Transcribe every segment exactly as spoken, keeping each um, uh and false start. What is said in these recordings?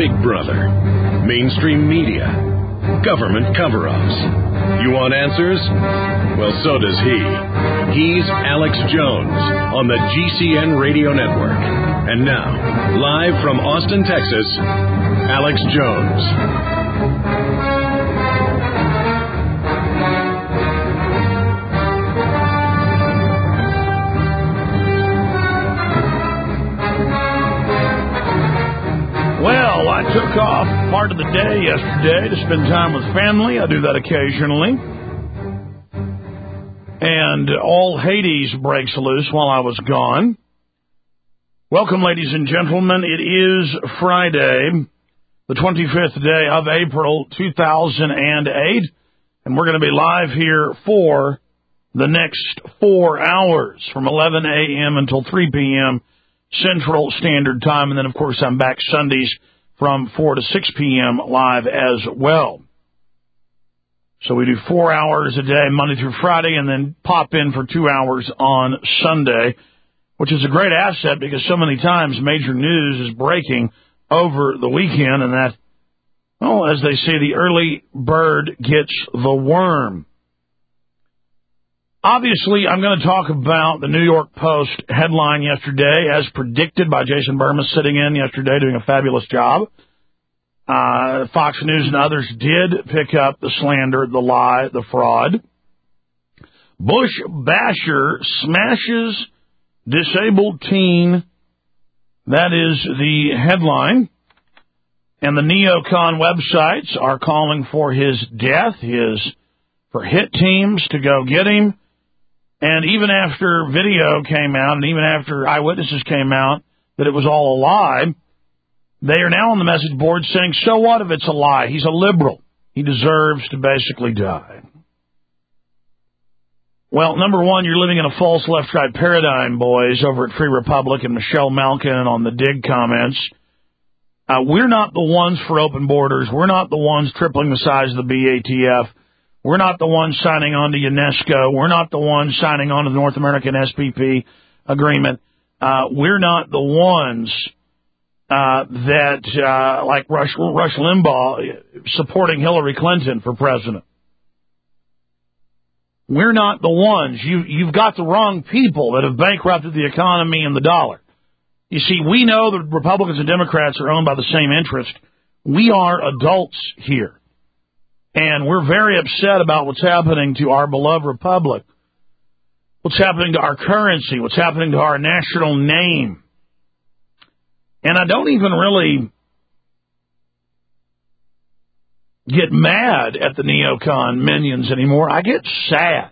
Big Brother, mainstream media, government cover-ups. You want answers? Well, so does he. He's Alex Jones on the G C N Radio Network. And now, live from Austin, Texas, Alex Jones. Well, I took off part of the day yesterday to spend time with family. I do that occasionally. And all Hades breaks loose while I was gone. Welcome, ladies and gentlemen. It is Friday, the twenty-fifth day of April, two thousand eight. And we're going to be live here for the next four hours from eleven a.m. until three p.m. Central Standard Time, and then, of course, I'm back Sundays from four to six p.m. live as well. So we do four hours a day, Monday through Friday, and then pop in for two hours on Sunday, which is a great asset because so many times major news is breaking over the weekend, and that, well, as they say, the early bird gets the worm. Obviously, I'm going to talk about the New York Post headline yesterday, as predicted by Jason Burma, sitting in yesterday doing a fabulous job. Uh, Fox News and others did pick up the slander, the lie, the fraud. Bush basher smashes disabled teen. That is the headline. And the neocon websites are calling for his death, his for hit teams to go get him. And even after video came out, and even after eyewitnesses came out, that it was all a lie, they are now on the message board saying, so what if it's a lie? He's a liberal. He deserves to basically die. Well, number one, you're living in a false left-right paradigm, boys, over at Free Republic and Michelle Malkin on the Dig comments. Uh, we're not the ones for open borders. We're not the ones tripling the size of the B A T F. We're not the ones signing on to UNESCO. We're not the ones signing on to the North American S P P agreement. Uh, we're not the ones uh, that, uh, like Rush, Rush Limbaugh, supporting Hillary Clinton for president. We're not the ones. You, you've got the wrong people that have bankrupted the economy and the dollar. You see, we know that Republicans and Democrats are owned by the same interest. We are adults here. And we're very upset about what's happening to our beloved republic, what's happening to our currency, what's happening to our national name. And I don't even really get mad at the neocon minions anymore. I get sad.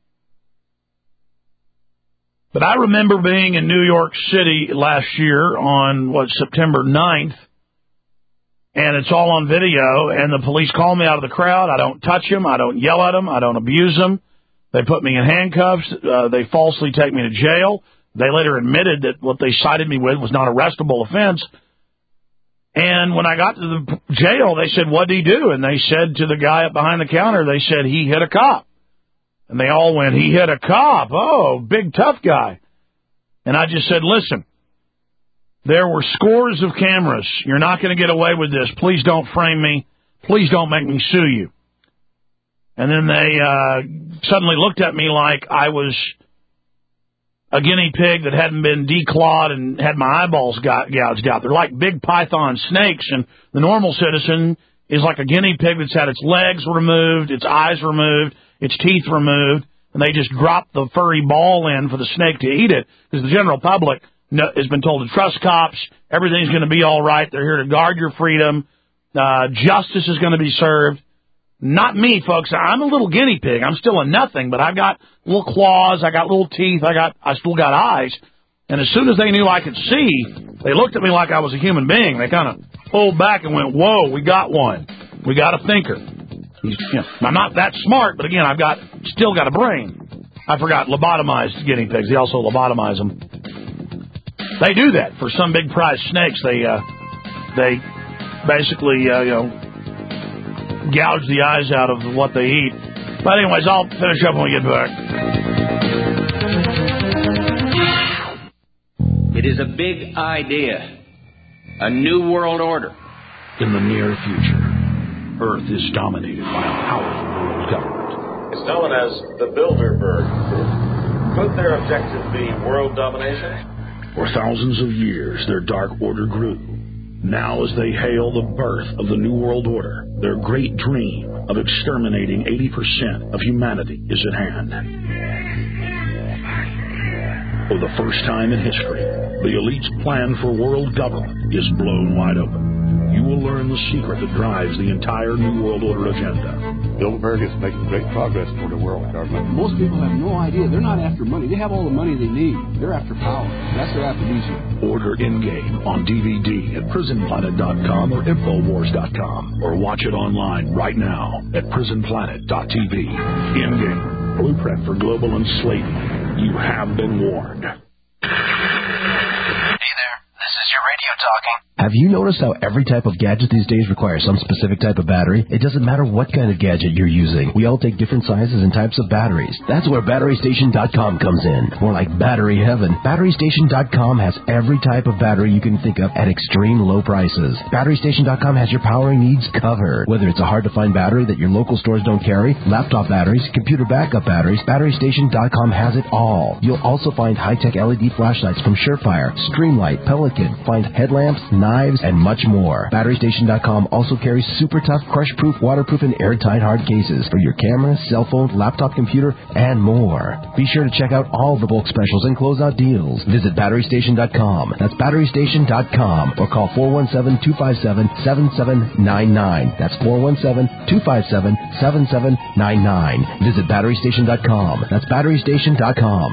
But I remember being in New York City last year on, what, September ninth. And it's all on video, and the police call me out of the crowd. I don't touch them. I don't yell at them. I don't abuse them. They put me in handcuffs. Uh, they falsely take me to jail. They later admitted that what they cited me with was not a arrestable offense. And when I got to the jail, they said, what did he do? And they said to the guy up behind the counter, they said, he hit a cop. And they all went, he hit a cop. Oh, big tough guy. And I just said, listen. There were scores of cameras. You're not going to get away with this. Please don't frame me. Please don't make me sue you. And then they uh, suddenly looked at me like I was a guinea pig that hadn't been declawed and had my eyeballs got, gouged out. They're like big python snakes, and the normal citizen is like a guinea pig that's had its legs removed, its eyes removed, its teeth removed, and they just drop the furry ball in for the snake to eat it because the general public No, has been told to trust cops. Everything's going to be all right. They're here to guard your freedom. Uh, justice is going to be served. Not me, folks. I'm a little guinea pig. I'm still a nothing, but I've got little claws. I got little teeth. I got. I still got eyes. And as soon as they knew I could see, they looked at me like I was a human being. They kind of pulled back and went, "Whoa, we got one. We got a thinker." He's, you know, I'm not that smart, but again, I've got still got a brain. I forgot lobotomized guinea pigs. They also lobotomize them. They do that for some big prize snakes. They uh, they basically uh, you know gouge the eyes out of what they eat. But anyways, I'll finish up when we get back. It is a big idea, a new world order, In the near future, Earth is dominated by a powerful world government. It's known as the Bilderberg Group. Could their objective be world domination? For thousands of years, their dark order grew. Now, as they hail the birth of the New World Order, their great dream of exterminating eighty percent of humanity is at hand. For the first time in history, the elite's plan for world government is blown wide open. You will learn the secret that drives the entire New World Order agenda. Bilderberg is making great progress toward a world government. Most people have no idea. They're not after money. They have all the money they need. They're after power. That's their aphrodisiac. Order In-Game on D V D at prison planet dot com or infowars dot com, or watch it online right now at prison planet dot t v. In-Game, blueprint for global enslavement. You have been warned. Hey there, this is your radio talking. Have you noticed how every type of gadget these days requires some specific type of battery? It doesn't matter what kind of gadget you're using. We all take different sizes and types of batteries. That's where battery station dot com comes in. More like battery heaven. battery station dot com has every type of battery you can think of at extreme low prices. battery station dot com has your powering needs covered. Whether it's a hard-to-find battery that your local stores don't carry, laptop batteries, computer backup batteries, battery station dot com has it all. You'll also find high-tech L E D flashlights from Surefire, Streamlight, Pelican, find headlamps, knives, and much more. battery station dot com also carries super tough, crush-proof, waterproof, and airtight hard cases for your camera, cell phone, laptop, computer, and more. Be sure to check out all the bulk specials and closeout deals. Visit battery station dot com. That's battery station dot com, or call four one seven, two five seven, seven seven nine nine. That's four one seven, two five seven, seven seven nine nine. Visit battery station dot com. That's battery station dot com.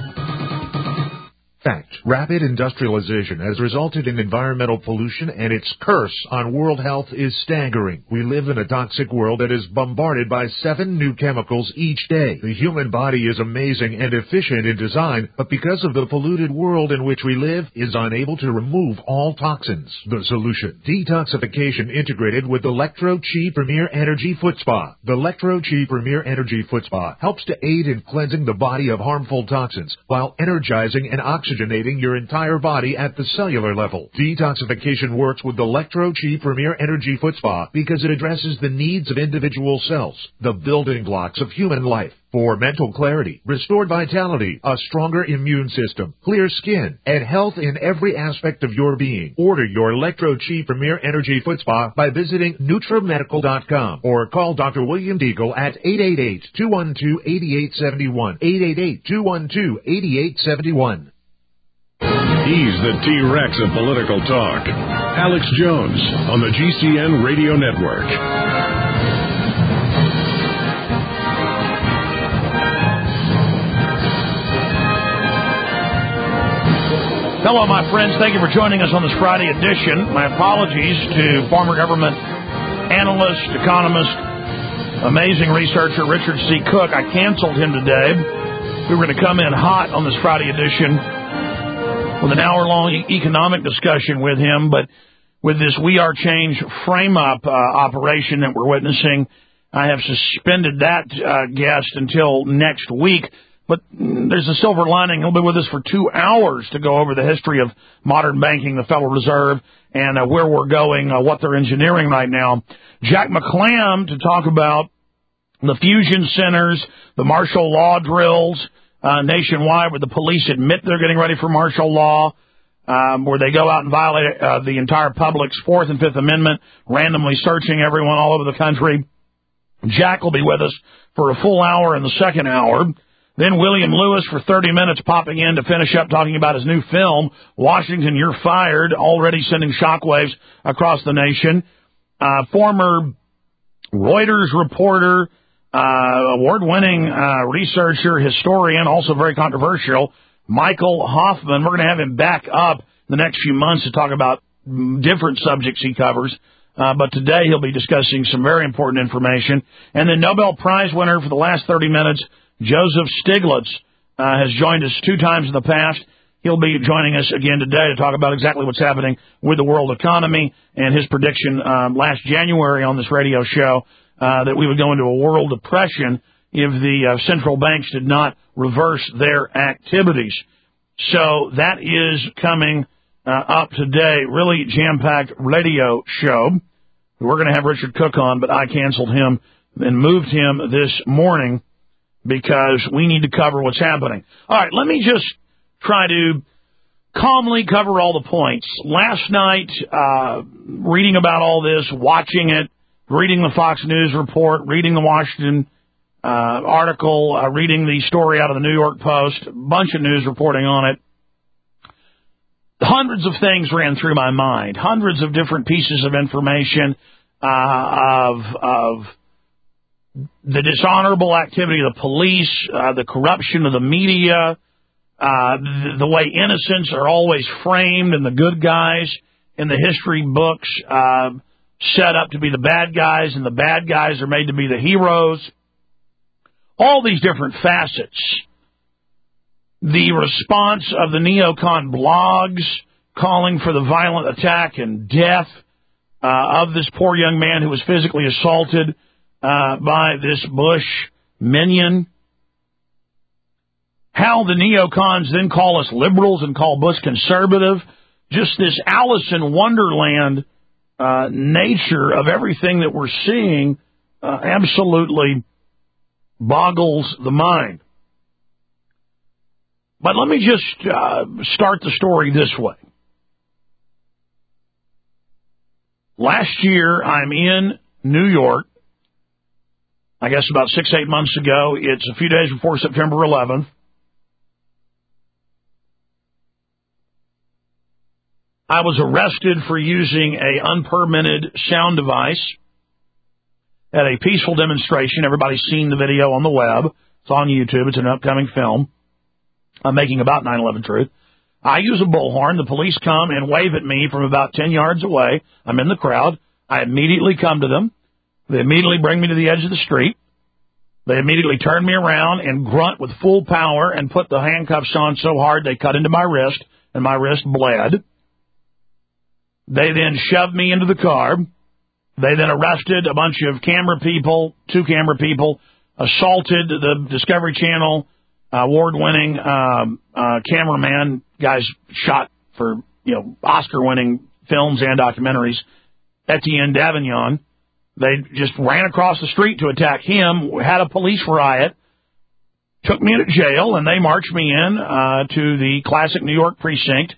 Fact. Rapid industrialization has resulted in environmental pollution, and its curse on world health is staggering. We live in a toxic world that is bombarded by seven new chemicals each day. The human body is amazing and efficient in design, but because of the polluted world in which we live, is unable to remove all toxins. The solution: detoxification integrated with Electro-Chi Premier Energy Foot Spa. The Electro-Chi Premier Energy Foot Spa helps to aid in cleansing the body of harmful toxins while energizing and oxygenating oxygenating your entire body at the cellular level. Detoxification works with the Electro-Chi Premier Energy Foot Spa because it addresses the needs of individual cells, the building blocks of human life. For mental clarity, restored vitality, a stronger immune system, clear skin, and health in every aspect of your being. Order your Electro-Chi Premier Energy Foot Spa by visiting Nutra Medical dot com or call Doctor William Deagle at eight eight eight, two one two, eight eight seven one, eight eight eight, two one two, eight eight seven one. He's the T-Rex of political talk. Alex Jones on the G C N Radio Network. Hello, my friends. Thank you for joining us on this Friday edition. My apologies to former government analyst, economist, amazing researcher Richard C. Cook. I canceled him today. We were going to come in hot on this Friday edition with an hour-long economic discussion with him, but with this We Are Change frame-up uh, operation that we're witnessing, I have suspended that uh, guest until next week. But there's a silver lining. He'll be with us for two hours to go over the history of modern banking, the Federal Reserve, and uh, where we're going, uh, what they're engineering right now. Jack McClam to talk about the fusion centers, the martial law drills uh, nationwide, where the police admit they're getting ready for martial law, um, where they go out and violate uh, the entire public's Fourth and Fifth Amendment, randomly searching everyone all over the country. Jack will be with us for a full hour in the second hour. Then William Lewis for thirty minutes popping in to finish up talking about his new film, Washington, You're Fired, already sending shockwaves across the nation. Uh, former Reuters reporter, uh, award-winning uh, researcher, historian, also very controversial, Michael Hoffman. We're going to have him back up the next few months to talk about different subjects he covers. Uh, but today he'll be discussing some very important information. And then Nobel Prize winner for the last thirty minutes, Joseph Stiglitz, uh, has joined us two times in the past. He'll be joining us again today to talk about exactly what's happening with the world economy and his prediction um, last January on this radio show uh, that we would go into a world depression if the uh, central banks did not reverse their activities. So that is coming uh, up today. Really jam-packed radio show. We were going to have Richard Cook on, but I canceled him and moved him this morning because we need to cover what's happening. All right, let me just try to calmly cover all the points. Last night, uh, reading about all this, watching it, reading the Fox News report, reading the Washington uh, article, uh, reading the story out of the New York Post, a bunch of news reporting on it. Hundreds of things ran through my mind, hundreds of different pieces of information uh, of of the dishonorable activity of the police, uh, the corruption of the media, uh, the, the way innocents are always framed and the good guys in the history books uh, set up to be the bad guys and the bad guys are made to be the heroes. All these different facets. The response of the neocon blogs calling for the violent attack and death uh, of this poor young man who was physically assaulted uh, by this Bush minion. How the neocons then call us liberals and call Bush conservative. Just this Alice in Wonderland uh, nature of everything that we're seeing uh, absolutely boggles the mind. But let me just uh, start the story this way. Last year, I'm in New York, I guess about six, eight months ago. It's a few days before September eleventh. I was arrested for using a unpermitted sound device at a peaceful demonstration. Everybody's seen the video on the web. It's on YouTube. It's an upcoming film. I'm making about nine eleven Truth. I use a bullhorn. The police come and wave at me from about ten yards away. I'm in the crowd. I immediately come to them. They immediately bring me to the edge of the street. They immediately turn me around and grunt with full power and put the handcuffs on so hard they cut into my wrist, and my wrist bled. They then shoved me into the car. They then arrested a bunch of camera people, two camera people, assaulted the Discovery Channel award-winning um, uh, cameraman, guys shot for, you know, Oscar-winning films and documentaries, Etienne Davignon. They just ran across the street to attack him, had a police riot, took me into jail, and they marched me in uh, to the classic New York precinct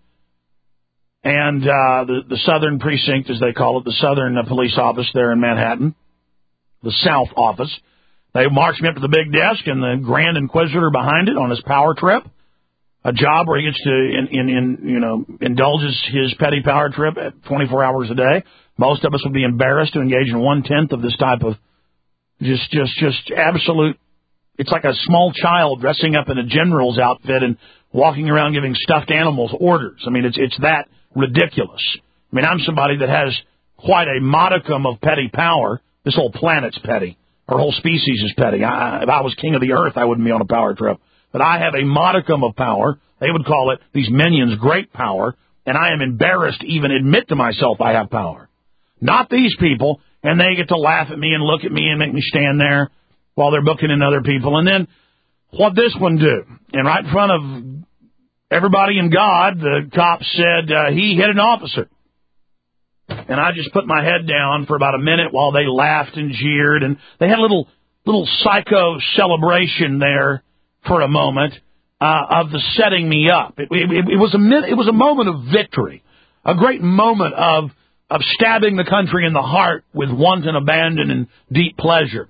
and uh, the, the Southern Precinct, as they call it, the Southern uh, Police Office there in Manhattan, the South Office. They marched me up to the big desk and the Grand Inquisitor behind it on his power trip, a job where he gets to, in, in, in you know, indulges his petty power trip at twenty-four hours a day. Most of us would be embarrassed to engage in one-tenth of this type of just, just, just absolute. It's like a small child dressing up in a general's outfit and walking around giving stuffed animals orders. I mean, it's, it's that ridiculous. I mean, I'm somebody that has quite a modicum of petty power. This whole planet's petty. Our whole species is petty. I, if I was king of the earth, I wouldn't be on a power trip. But I have a modicum of power. They would call it, these minions, great power. And I am embarrassed to even admit to myself I have power. Not these people. And they get to laugh at me and look at me and make me stand there while they're booking in other people. And then what'd this one do? And right in front of everybody and God, the cop said uh, he hit an officer. And I just put my head down for about a minute while they laughed and jeered. And they had a little little psycho celebration there for a moment uh, of the setting me up. It, it, it was a minute, it was a moment of victory, a great moment of of stabbing the country in the heart with wanton abandon and deep pleasure.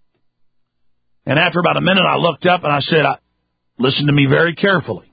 And after about a minute, I looked up and I said, listen to me very carefully.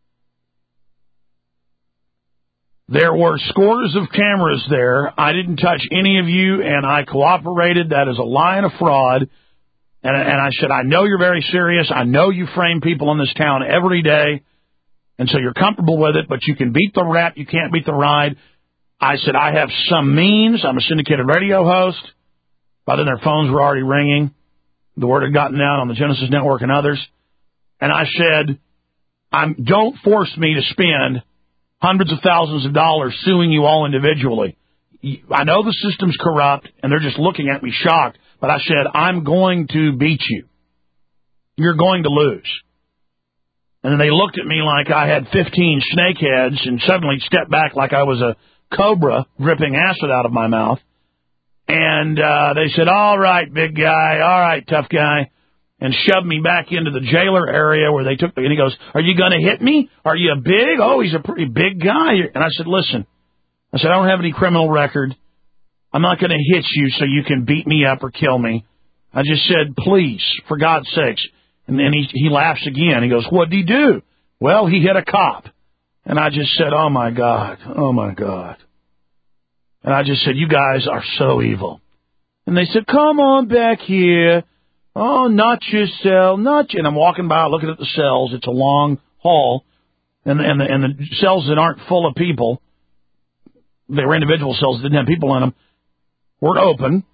There were scores of cameras there. I didn't touch any of you, and I cooperated. That is a lie and a fraud. And, and I said, I know you're very serious. I know you frame people in this town every day, and so you're comfortable with it, but you can beat the rap. You can't beat the ride. I said, I have some means. I'm a syndicated radio host. By then, their phones were already ringing. The word had gotten out on the Genesis Network and others. And I said, I'm, don't force me to spend hundreds of thousands of dollars suing you all individually. I know the system's corrupt, and they're just looking at me shocked, but I said, I'm going to beat you. You're going to lose. And then they looked at me like I had fifteen snakeheads and suddenly stepped back like I was a cobra dripping acid out of my mouth. And uh, they said, all right, big guy, all right, tough guy, and shoved me back into the jailer area where they took me. And he goes, are you going to hit me? Are you big? Oh, he's a pretty big guy. And I said, listen, I said, I don't have any criminal record. I'm not going to hit you so you can beat me up or kill me. I just said, please, for God's sakes. And then he, he laughs again. He goes, what'd he do? Well, he hit a cop. And I just said, oh, my God, oh, my God. And I just said, you guys are so evil. And they said, come on back here. Oh, not your cell, not your... And I'm walking by looking at the cells. It's a long hall. And, and, the, and the cells that aren't full of people, they were individual cells that didn't have people in them, were open.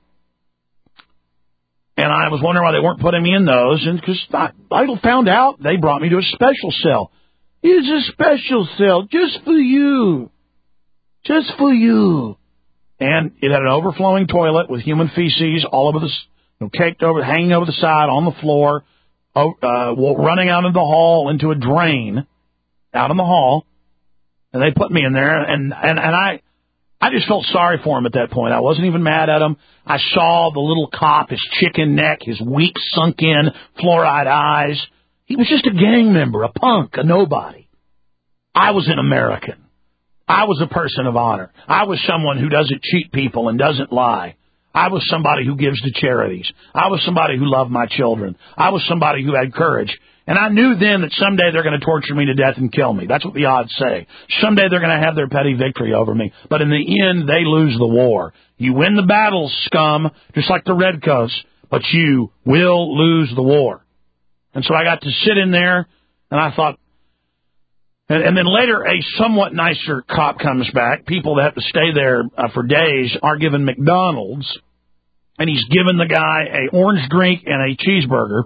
And I was wondering why they weren't putting me in those. And because I, I found out, they brought me to a special cell. It's a special cell just for you. Just for you. And it had an overflowing toilet with human feces all over the, you know, caked over, hanging over the side on the floor, uh, running out of the hall into a drain out in the hall. And they put me in there, and, and, and I, I just felt sorry for him at that point. I wasn't even mad at him. I saw the little cop, his chicken neck, his weak, sunk-in, fluoride eyes. He was just a gang member, a punk, a nobody. I was an American. I was a person of honor. I was someone who doesn't cheat people and doesn't lie. I was somebody who gives to charities. I was somebody who loved my children. I was somebody who had courage. And I knew then that someday they're going to torture me to death and kill me. That's what the odds say. Someday they're going to have their petty victory over me. But in the end, they lose the war. You win the battles, scum, just like the Redcoats, but you will lose the war. And so I got to sit in there, and I thought, and, and then later a somewhat nicer cop comes back. People that have to stay there uh, for days are given McDonald's, and he's given the guy a orange drink and a cheeseburger.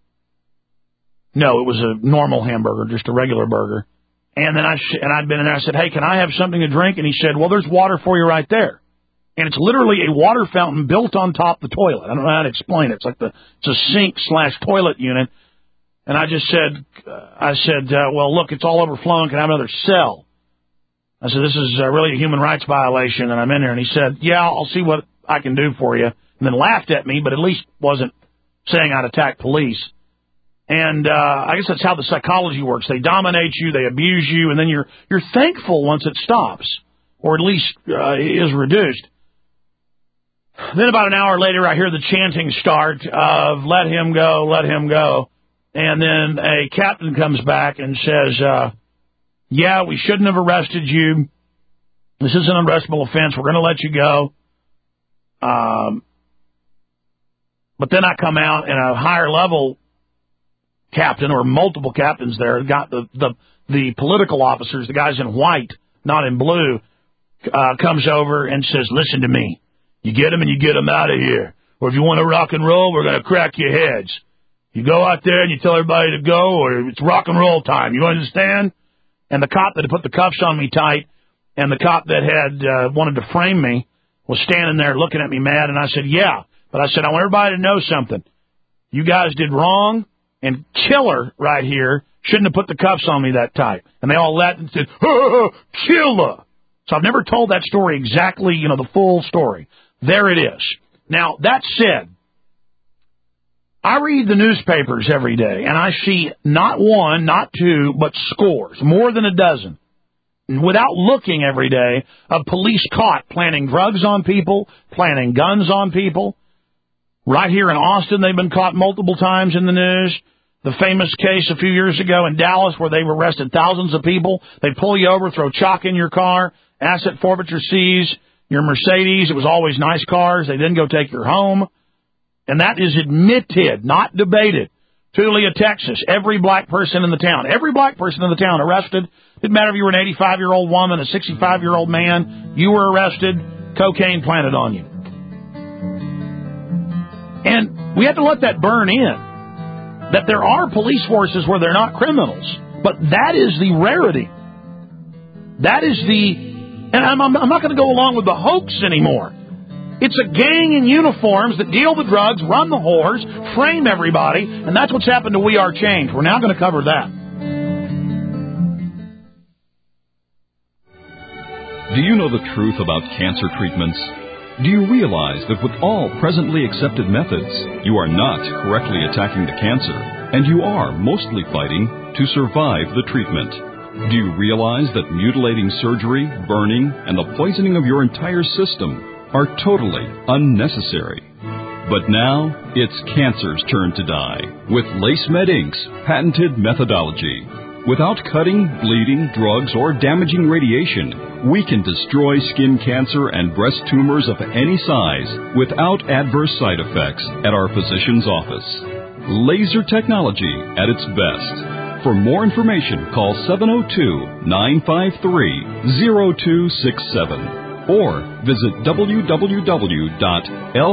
No, it was a normal hamburger, just a regular burger. And then I and I'd been in there. I said, "Hey, can I have something to drink?" And he said, "Well, there's water for you right there." And it's literally a water fountain built on top of the toilet. I don't know how to explain it. It's like the it's a sink slash toilet unit. And I just said, uh, I said, uh, well, look, it's all overflowing. Can I have another cell? I said, this is uh, really a human rights violation, and I'm in there. And he said, yeah, I'll see what I can do for you. And then laughed at me, but at least wasn't saying I'd attack police. And uh, I guess that's how the psychology works. They dominate you, they abuse you, and then you're you're thankful once it stops, or at least uh, is reduced. Then about an hour later, I hear the chanting start of "Let him go, let him go," and then a captain comes back and says, uh, "Yeah, we shouldn't have arrested you. This is an unarrestable offense. We're going to let you go." Um, but then I come out, and a higher level captain, or multiple captains there, got the, the, the political officers, the guys in white, not in blue, uh, comes over and says, listen to me. You get them and you get them out of here. Or if you want to rock and roll, we're going to crack your heads. You go out there and you tell everybody to go, or it's rock and roll time. You understand? And the cop that had put the cuffs on me tight, and the cop that had uh, wanted to frame me was standing there looking at me mad, and I said, yeah. But I said, I want everybody to know something. You guys did wrong. And Killer right here shouldn't have put the cuffs on me that tight. And they all laughed and said, oh, Killer. So I've never told that story exactly, you know, the full story. There it is. Now, that said, I read the newspapers every day, and I see not one, not two, but scores, more than a dozen, without looking every day, of police caught planting drugs on people, planting guns on people. Right here in Austin, they've been caught multiple times in the news. The famous case a few years ago in Dallas where they've arrested thousands of people. They pull you over, throw chalk in your car, asset forfeiture seize your Mercedes. It was always nice cars. They then go take your home. And that is admitted, not debated. Tulia, Texas, every black person in the town, every black person in the town arrested. Didn't matter if you were an eighty-five-year-old woman, a sixty-five-year-old man. You were arrested. Cocaine planted on you. And we have to let that burn in. That there are police forces where they're not criminals. But that is the rarity. That is the... And I'm, I'm, I'm not going to go along with the hoax anymore. It's a gang in uniforms that deal the drugs, run the whores, frame everybody, and that's what's happened to We Are Change. We're now going to cover that. Do you know the truth about cancer treatments? Do you realize that with all presently accepted methods, you are not correctly attacking the cancer, and you are mostly fighting to survive the treatment? Do you realize that mutilating surgery, burning, and the poisoning of your entire system are totally unnecessary? But now, it's cancer's turn to die with LaceMed Incorporated's patented methodology. Without cutting, bleeding, drugs, or damaging radiation, we can destroy skin cancer and breast tumors of any size without adverse side effects at our physician's office. Laser technology at its best. For more information, call seven oh two, nine five three, oh two six seven or visit w w w dot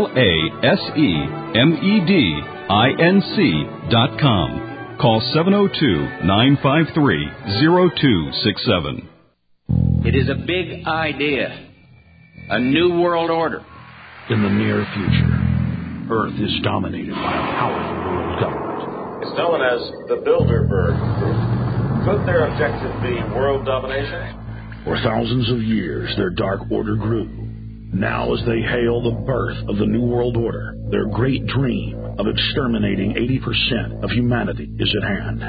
lasemedinc dot com. Call seven oh two, nine five three, oh two six seven. It is a big idea. A new world order. In the near future, Earth is dominated by a powerful world government. It's known as the Bilderberg Group. Could their objective be world domination? For thousands of years, their dark order grew. Now, as they hail the birth of the New World Order, their great dream of exterminating eighty percent of humanity is at hand.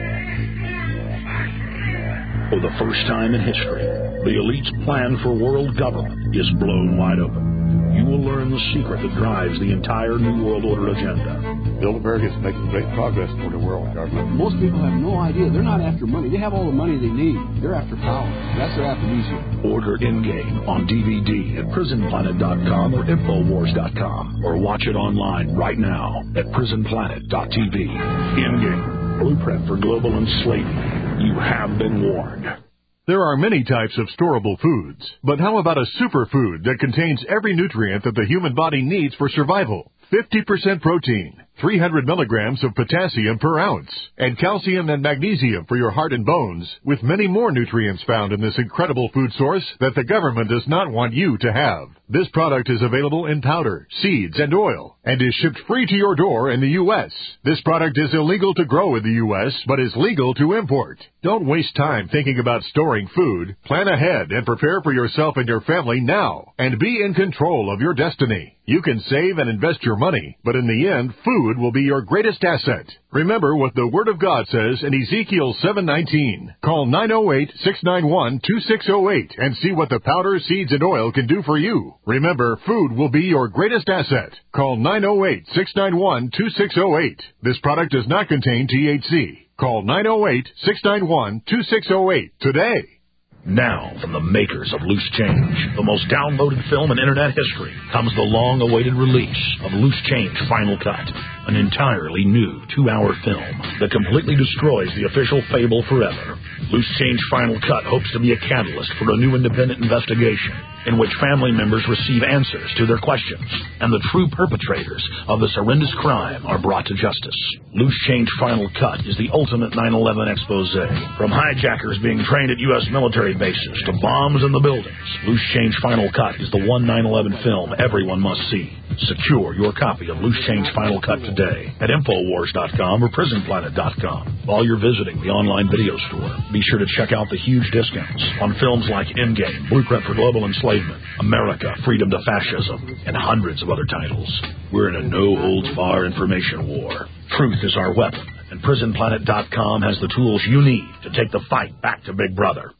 For the first time in history, the elite's plan for world government is blown wide open. You will learn the secret that drives the entire New World Order agenda. Bilderberg is making great progress toward a world government. Most people have no idea. They're not after money. They have all the money they need. They're after power. That's their aphrodisiac. Order In-Game on D V D at prison planet dot com or infowars dot com, or watch it online right now at prison planet dot t v. In-Game, blueprint for global enslavement. You have been warned. There are many types of storable foods, but how about a superfood that contains every nutrient that the human body needs for survival? fifty percent protein, three hundred milligrams of potassium per ounce, and calcium and magnesium for your heart and bones, with many more nutrients found in this incredible food source that the government does not want you to have. This product is available in powder, seeds, and oil, and is shipped free to your door in the U S This product is illegal to grow in the U S, but is legal to import. Don't waste time thinking about storing food. Plan ahead and prepare for yourself and your family now, and be in control of your destiny. You can save and invest your money, but in the end, food will be your greatest asset. Remember what the Word of God says in Ezekiel seven nineteen. Call nine oh eight, six nine one, two six oh eight and see what the powder, seeds, and oil can do for you. Remember, food will be your greatest asset. Call nine oh eight, six nine one, two six oh eight. This product does not contain T H C. Call nine oh eight, six nine one, two six oh eight today. Now, from the makers of Loose Change, the most downloaded film in Internet history, comes the long-awaited release of Loose Change Final Cut, an entirely new two-hour film that completely destroys the official fable forever. Loose Change Final Cut hopes to be a catalyst for a new independent investigation in which family members receive answers to their questions, and the true perpetrators of this horrendous crime are brought to justice. Loose Change Final Cut is the ultimate nine eleven expose, from hijackers being trained at U S military bases to bombs in the buildings. Loose Change Final Cut is the one nine eleven film everyone must see. Secure your copy of Loose Change Final Cut today at infowars dot com or prison planet dot com. While you're visiting the online video store, be sure to check out the huge discounts on films like In-Game, Blueprint for Global Enslavement, America, Freedom to Fascism, and hundreds of other titles. We're in a no-holds-barred information war. Truth is our weapon, and prison planet dot com has the tools you need to take the fight back to Big Brother.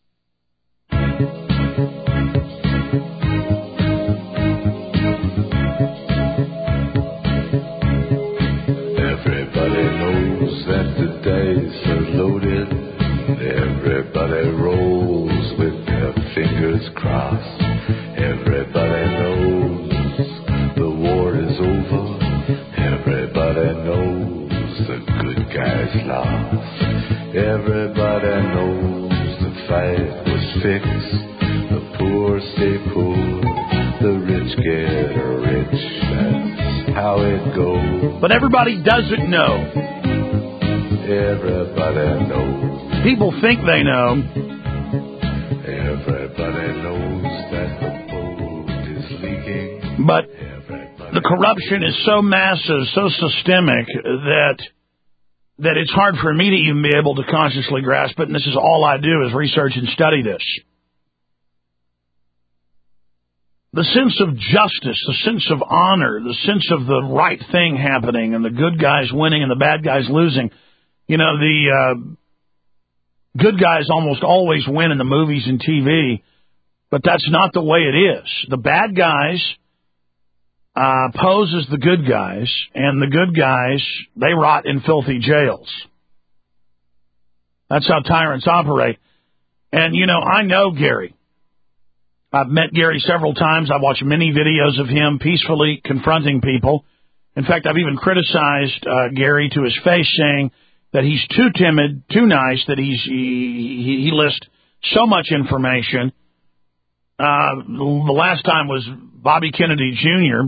Loaded. Everybody rolls with their fingers crossed. Everybody knows the war is over. Everybody knows the good guys lost. Everybody knows the fight was fixed. The poor stay poor, the rich get rich. That's how it goes. But everybody doesn't know. Everybody knows. People think they know. Everybody knows that the boat is leaking. But everybody the corruption is so massive, so systemic, that that it's hard for me to even be able to consciously grasp it, and this is all I do is research and study this. the sense of justice, the sense of honor, the sense of the right thing happening and the good guys winning and the bad guys losing. You know, the uh, good guys almost always win in the movies and T V, but that's not the way it is. The bad guys uh, pose as the good guys, and the good guys, they rot in filthy jails. That's how tyrants operate. And, you know, I know Gary. I've met Gary several times. I've watched many videos of him peacefully confronting people. In fact, I've even criticized uh, Gary to his face, saying that he's too timid, too nice, that he's he, he, he lists so much information. Uh, the last time was Bobby Kennedy Junior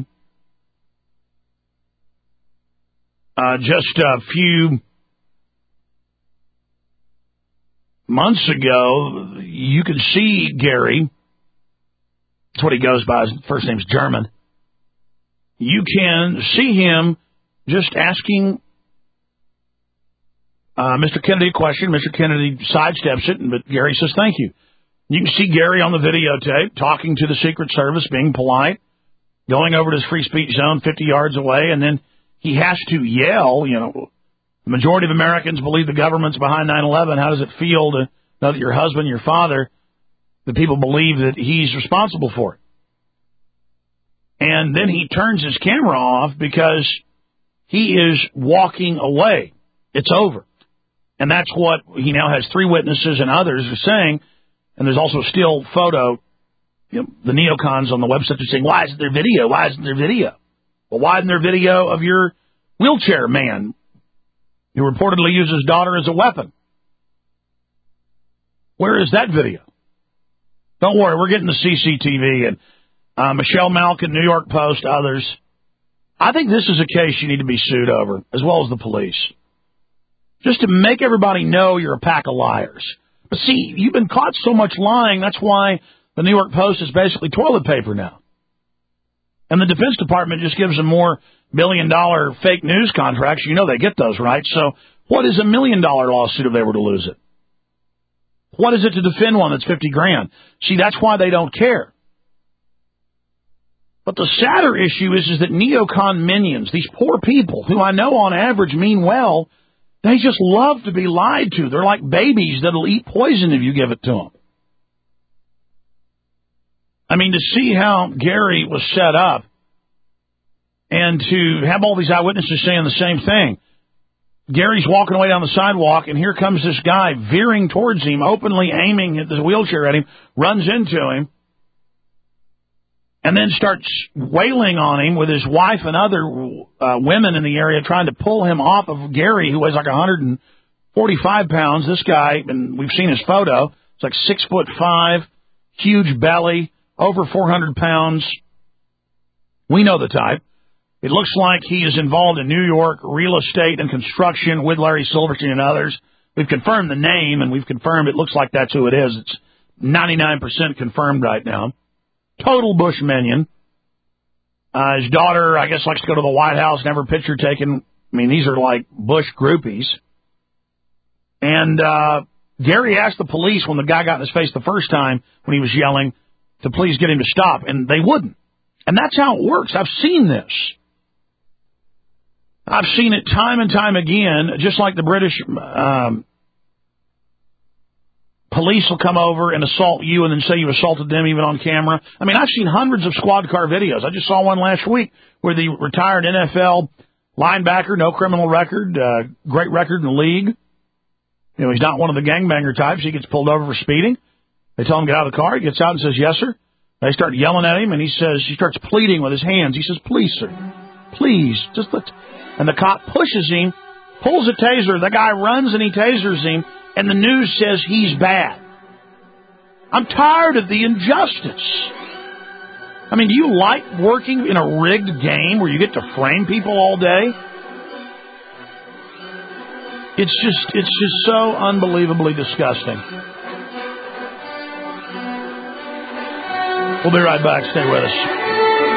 Uh, just a few months ago, you could see Gary. That's what he goes by. His first name's German. You can see him just asking uh, Mister Kennedy a question. Mister Kennedy sidesteps it, but Gary says, thank you. You can see Gary on the videotape talking to the Secret Service, being polite, going over to his free speech zone fifty yards away, and then he has to yell, you know, the majority of Americans believe the government's behind nine eleven. How does it feel to know that your husband, your father, the people believe that he's responsible for it? And then he turns his camera off because he is walking away. It's over. And that's what he now has three witnesses and others are saying. And there's also a still photo. You know, the neocons on the website are saying, why isn't there video? Why isn't there video? Well, why isn't there video of your wheelchair man who reportedly used his daughter as a weapon? Where is that video? Don't worry, we're getting the C C T V and uh, Michelle Malkin, New York Post, others. I think this is a case you need to be sued over, as well as the police. Just to make everybody know you're a pack of liars. But see, you've been caught so much lying, that's why the New York Post is basically toilet paper now. And the Defense Department just gives them more million-dollar fake news contracts. You know they get those, right? So what is a million-dollar lawsuit if they were to lose it? What is it to defend one that's fifty grand? See, that's why they don't care. But the sadder issue is, is that neocon minions, these poor people, who I know on average mean well, they just love to be lied to. They're like babies that'll eat poison if you give it to them. I mean, to see how Gary was set up and to have all these eyewitnesses saying the same thing. Gary's walking away down the sidewalk, and here comes this guy veering towards him, openly aiming at the wheelchair at him, runs into him, and then starts wailing on him with his wife and other uh, women in the area trying to pull him off of Gary, who weighs like one hundred forty-five pounds. This guy, and we've seen his photo, it's like six foot five, huge belly, over four hundred pounds. We know the type. It looks like he is involved in New York real estate and construction with Larry Silverstein and others. We've confirmed the name, and we've confirmed it looks like that's who it is. It's ninety-nine percent confirmed right now. Total Bush minion. Uh, his daughter, I guess, likes to go to the White House, never picture taken. I mean, these are like Bush groupies. And uh, Gary asked the police when the guy got in his face the first time when he was yelling to please get him to stop, and they wouldn't. And that's how it works. I've seen this. I've seen it time and time again, just like the British um, police will come over and assault you and then say you assaulted them even on camera. I mean, I've seen hundreds of squad car videos. I just saw one last week where the retired N F L linebacker, no criminal record, uh, great record in the league. You know, he's not one of the gangbanger types. He gets pulled over for speeding. They tell him to get out of the car. He gets out and says, yes, sir. They start yelling at him, and he says, he starts pleading with his hands. He says, please, sir, please, just let... And the cop pushes him, pulls a taser. The guy runs and he tasers him, and the news says he's bad. I'm tired of the injustice. I mean, do you like working in a rigged game where you get to frame people all day? It's just, it's just so unbelievably disgusting. We'll be right back. Stay with us.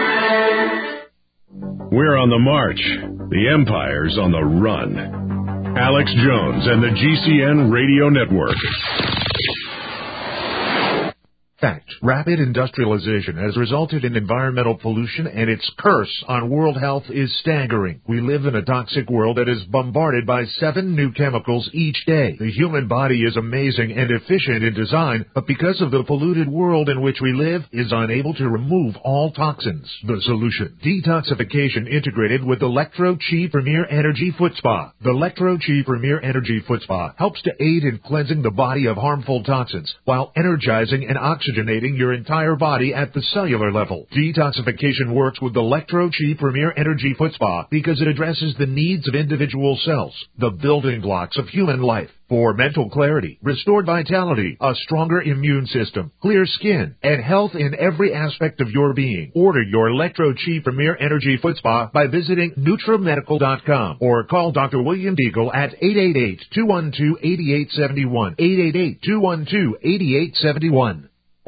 We're on the march. The empire's on the run. Alex Jones and the G C N Radio Network. Fact. Rapid industrialization has resulted in environmental pollution, and its curse on world health is staggering. We live in a toxic world that is bombarded by seven new chemicals each day. The human body is amazing and efficient in design, but because of the polluted world in which we live, is unable to remove all toxins. The solution: detoxification integrated with Electro-Chi Premier Energy Foot Spa. The Electro-Chi Premier Energy Foot Spa helps to aid in cleansing the body of harmful toxins while energizing and oxygenating your entire body at the cellular level. Detoxification works with Electro-Chi Premier Energy Foot Spa because it addresses the needs of individual cells, the building blocks of human life. For mental clarity, restored vitality, a stronger immune system, clear skin, and health in every aspect of your being. Order your Electro-Chi Premier Energy Foot Spa by visiting Nutramedical dot com or call Doctor William Deagle at eight eight eight, two one two, eight eight seven one, eight eight eight, two one two, eight eight seven one.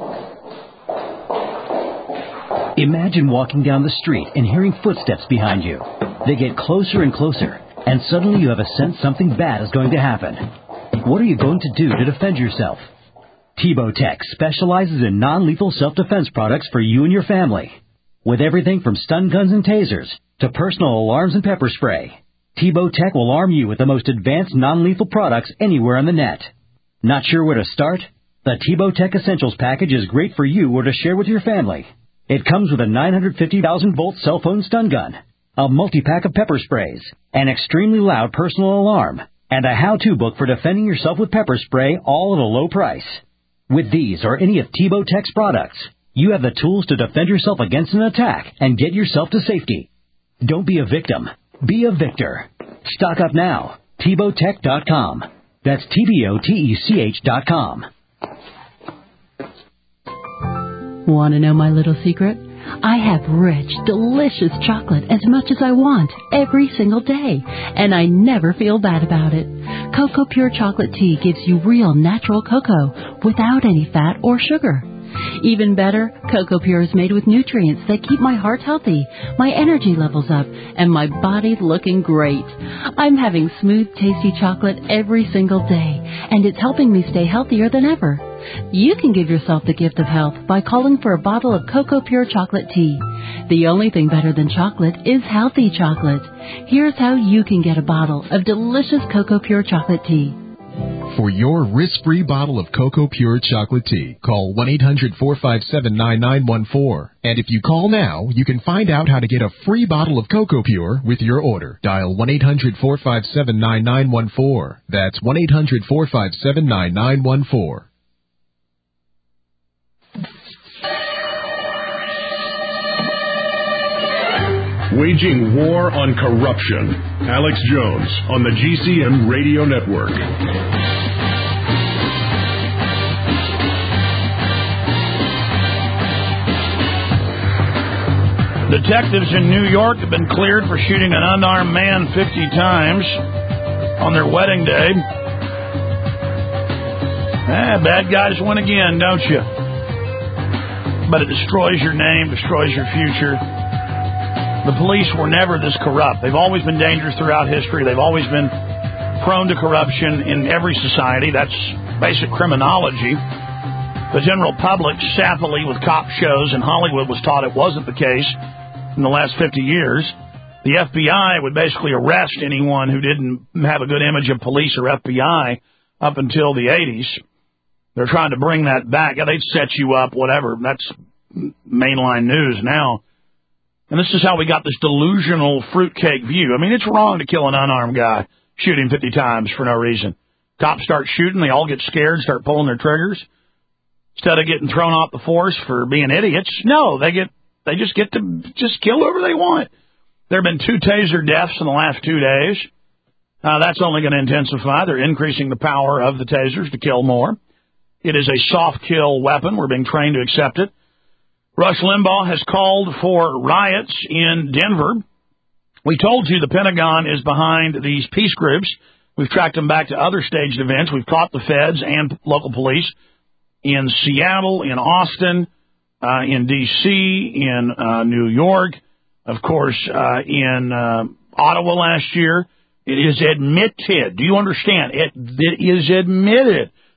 Imagine walking down the street and hearing footsteps behind you. They get closer and closer, and suddenly you have a sense something bad is going to happen. What are you going to do to defend yourself? T-Bowtech specializes in non-lethal self-defense products for you and your family. With everything from stun guns and tasers to personal alarms and pepper spray, T-Bowtech will arm you with the most advanced non-lethal products anywhere on the net. Not sure where to start? The T-Bowtech Essentials package is great for you or to share with your family. It comes with a nine hundred fifty thousand volt cell phone stun gun, a multi-pack of pepper sprays, an extremely loud personal alarm, and a how-to book for defending yourself with pepper spray, all at a low price. With these or any of T-Bowtech's products, you have the tools to defend yourself against an attack and get yourself to safety. Don't be a victim. Be a victor. Stock up now. T Bowtech dot com. That's T B O T E C H dot com. Want to know my little secret? I have rich, delicious chocolate as much as I want every single day, and I never feel bad about it. Cocoa Pure Chocolate Tea gives you real natural cocoa without any fat or sugar. Even better, Cocoa Pure is made with nutrients that keep my heart healthy, my energy levels up, and my body looking great. I'm having smooth, tasty chocolate every single day, and it's helping me stay healthier than ever. You can give yourself the gift of health by calling for a bottle of Cocoa Pure Chocolate Tea. The only thing better than chocolate is healthy chocolate. Here's how you can get a bottle of delicious Cocoa Pure Chocolate Tea. For your risk-free bottle of Cocoa Pure Chocolate Tea, call one eight hundred, four five seven, nine nine one four. And if you call now, you can find out how to get a free bottle of Cocoa Pure with your order. Dial one eight hundred, four five seven, nine nine one four. That's one eight hundred, four five seven, nine nine one four. Waging war on corruption. Alex Jones on the G C N Radio Network. Detectives in New York have been cleared for shooting an unarmed man fifty times on their wedding day. Ah, bad guys win again, don't you? But it destroys your name, destroys your future. The police were never this corrupt. They've always been dangerous throughout history. They've always been prone to corruption in every society. That's basic criminology. The general public, sappily with cop shows in Hollywood, was taught it wasn't the case in the last fifty years. The F B I would basically arrest anyone who didn't have a good image of police or F B I up until the eighties. They're trying to bring that back. Yeah, they'd set you up, whatever. That's mainline news now. And this is how we got this delusional fruitcake view. I mean, it's wrong to kill an unarmed guy, shoot him fifty times for no reason. Cops start shooting, they all get scared, start pulling their triggers. Instead of getting thrown off the force for being idiots, no, they get they just get to just kill whoever they want. There have been two taser deaths in the last two days. Uh, that's only going to intensify. They're increasing the power of the tasers to kill more. It is a soft kill weapon. We're being trained to accept it. Rush Limbaugh has called for riots in Denver. We told you the Pentagon is behind these peace groups. We've tracked them back to other staged events. We've caught the feds and local police in Seattle, in Austin, uh, in D C, in uh, New York, of course, uh, in uh, Ottawa last year. It is admitted. Do you understand? It, it is admitted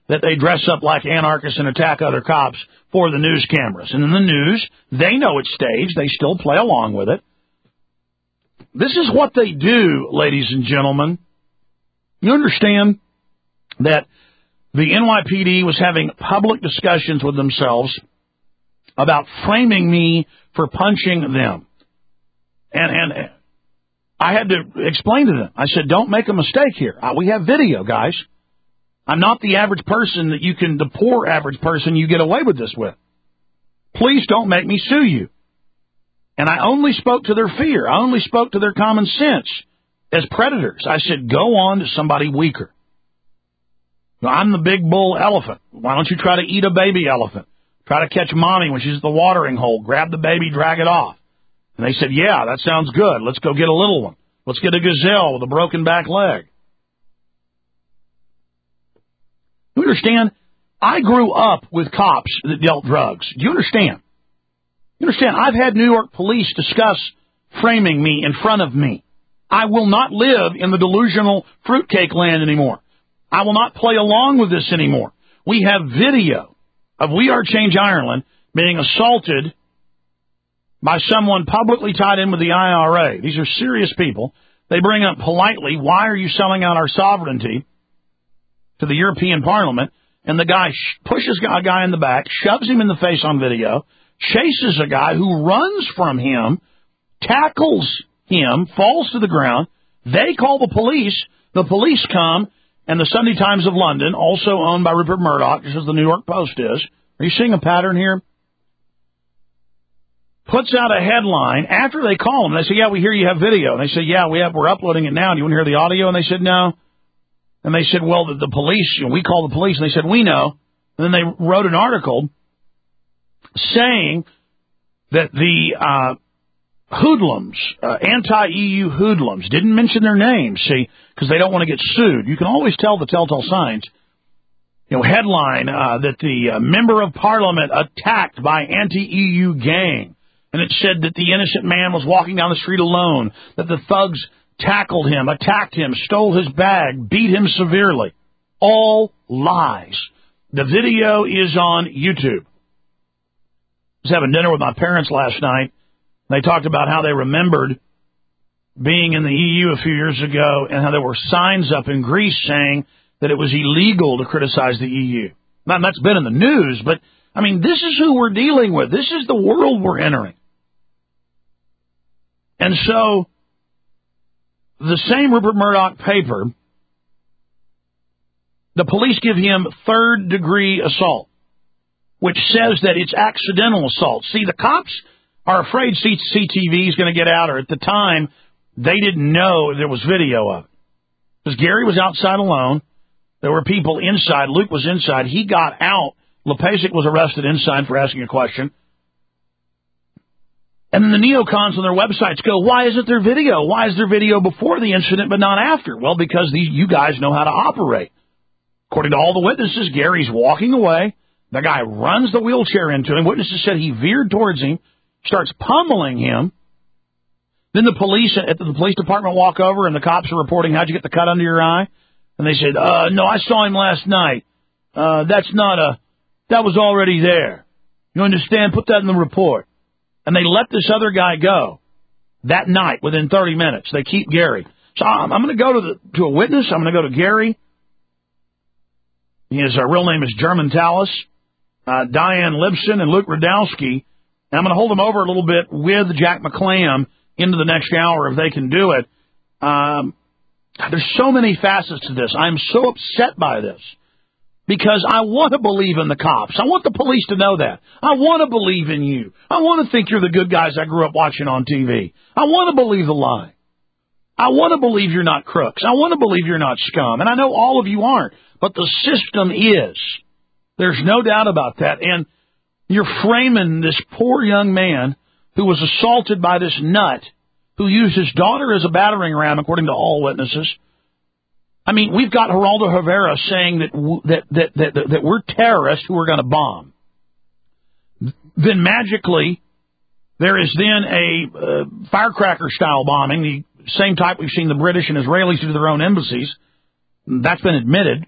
that they dress up like anarchists and attack other cops for the news cameras. And in the news, they know it's staged. They still play along with it. This is what they do, ladies and gentlemen. You understand that the N Y P D was having public discussions with themselves about framing me for punching them. And, and I had to explain to them. I said, don't make a mistake here. Uh, we have video, guys. I'm not the average person that you can, the poor average person you get away with this with. Please don't make me sue you. And I only spoke to their fear. I only spoke to their common sense as predators. I said, go on to somebody weaker. I'm the big bull elephant. Why don't you try to eat a baby elephant? Try to catch mommy when she's at the watering hole. Grab the baby, drag it off. And they said, yeah, that sounds good. Let's go get a little one. Let's get a gazelle with a broken back leg. You understand? I grew up with cops that dealt drugs. Do you understand? You understand? I've had New York police discuss framing me in front of me. I will not live in the delusional fruitcake land anymore. I will not play along with this anymore. We have video of We Are Change Ireland being assaulted by someone publicly tied in with the I R A. These are serious people. They bring up politely, why are you selling out our sovereignty to the European Parliament? And the guy sh- pushes a guy in the back, shoves him in the face on video, chases a guy who runs from him, tackles him, falls to the ground. They call the police. The police come, and the Sunday Times of London, also owned by Rupert Murdoch, just as the New York Post is. Are you seeing a pattern here? Puts out a headline after they call them. They say, yeah, we hear you have video. And they say, yeah, we have, we're uploading it now. Do you want to hear the audio? And they said, no. And they said, well, the, the police, you know, we call the police. And they said, we know. And then they wrote an article saying that the uh, hoodlums, uh, anti-E U hoodlums, didn't mention their names, see, because they don't want to get sued. You can always tell the telltale signs. You know, headline uh, that the uh, member of parliament attacked by anti-E U gang. And it said that the innocent man was walking down the street alone, that the thugs tackled him, attacked him, stole his bag, beat him severely. All lies. The video is on YouTube. I was having dinner with my parents last night. They talked about how they remembered being in the E U a few years ago and how there were signs up in Greece saying that it was illegal to criticize the E U. Now, that's been in the news, but, I mean, this is who we're dealing with. This is the world we're entering. And so, the same Rupert Murdoch paper, the police give him third-degree assault, which says that it's accidental assault. See, the cops are afraid C T V is going to get out, or at the time, they didn't know there was video of it. Because Gary was outside alone. There were people inside. Luke was inside. He got out. Lepasic was arrested inside for asking a question. And then the neocons on their websites go, why isn't there video? Why is there video before the incident but not after? Well, because these you guys know how to operate. According to all the witnesses, Gary's walking away. The guy runs the wheelchair into him. Witnesses said he veered towards him, starts pummeling him. Then the police at the police department walk over, and the cops are reporting, how'd you get the cut under your eye? And they said, uh, no, I saw him last night. Uh, that's not a, that was already there. You understand? Put that in the report. And they let this other guy go that night within thirty minutes. They keep Gary. So I'm, I'm going to go to the, to a witness. I'm going to go to Gary. His uh, real name is German Tallis, uh, Diane Libson, and Luke Radowski. And I'm going to hold them over a little bit with Jack McClam into the next hour if they can do it. Um, there's so many facets to this. I'm so upset by this because I want to believe in the cops. I want the police to know that. I want to believe in you. I want to think you're the good guys I grew up watching on T V. I want to believe the lie. I want to believe you're not crooks. I want to believe you're not scum. And I know all of you aren't, but the system is. There's no doubt about that. And you're framing this poor young man who was assaulted by this nut who used his daughter as a battering ram, according to all witnesses. I mean, we've got Geraldo Rivera saying that w- that, that, that, that, that we're terrorists who are going to bomb. Then magically, there is then a uh, firecracker-style bombing, the same type we've seen the British and Israelis do to their own embassies. That's been admitted.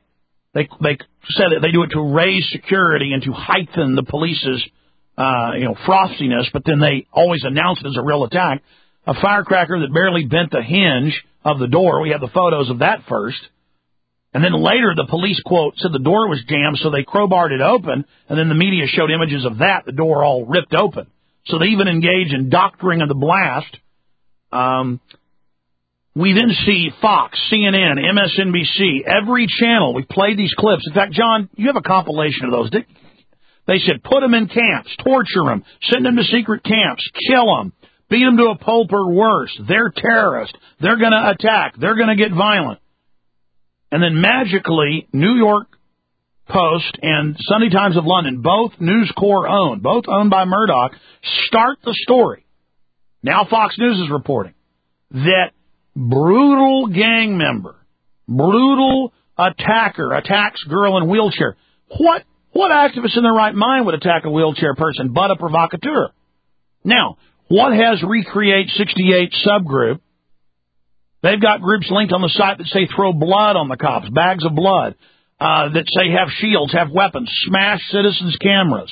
They they said that they do it to raise security and to heighten the police's uh, you know frostiness, but then they always announce it as a real attack. A firecracker that barely bent the hinge of the door. We have the photos of that first. And then later the police, quote, said the door was jammed, so they crowbarred it open, and then the media showed images of that, the door all ripped open. So they even engage in doctoring of the blast. Um, we then see Fox, C N N, M S N B C, every channel. We played these clips. In fact, John, you have a compilation of those. They said put them in camps, torture them, send them to secret camps, kill them, beat them to a pulp or worse. They're terrorists. They're going to attack. They're going to get violent. And then magically, New York Post and Sunday Times of London, both News Corps owned, both owned by Murdoch, start the story. Now Fox News is reporting that brutal gang member, brutal attacker attacks girl in wheelchair. What what activist in their right mind would attack a wheelchair person but a provocateur? Now, what has Recreate sixty-eight subgroup? They've got groups linked on the site that say throw blood on the cops, bags of blood, uh, that say have shields, have weapons, smash citizens' cameras.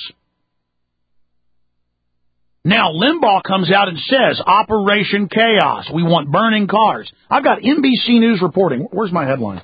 Now, Limbaugh comes out and says, Operation Chaos. We want burning cars. I've got N B C News reporting. Where's my headline?